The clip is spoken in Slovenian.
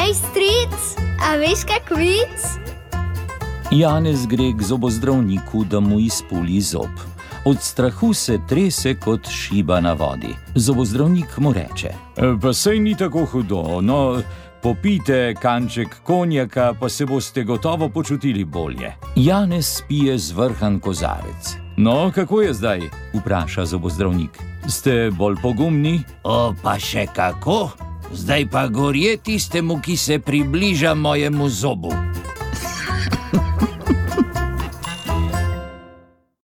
Hej, stric, a veš kak vic? Janez gre k zobozdravniku, da mu izpuli zob. Od strahu se trese kot šiba na vodi. Zobozdravnik mu reče: Pa sej ni tako hudo, no, popijte kanček konjaka, pa se boste gotovo počutili bolje. Janez pije zvrhan kozarec. No, kako je zdaj? Vpraša zobozdravnik. Ste bolj pogumni? Pa še kako? Zdaj pa gorje tistemu, ki se približa mojemu zobu.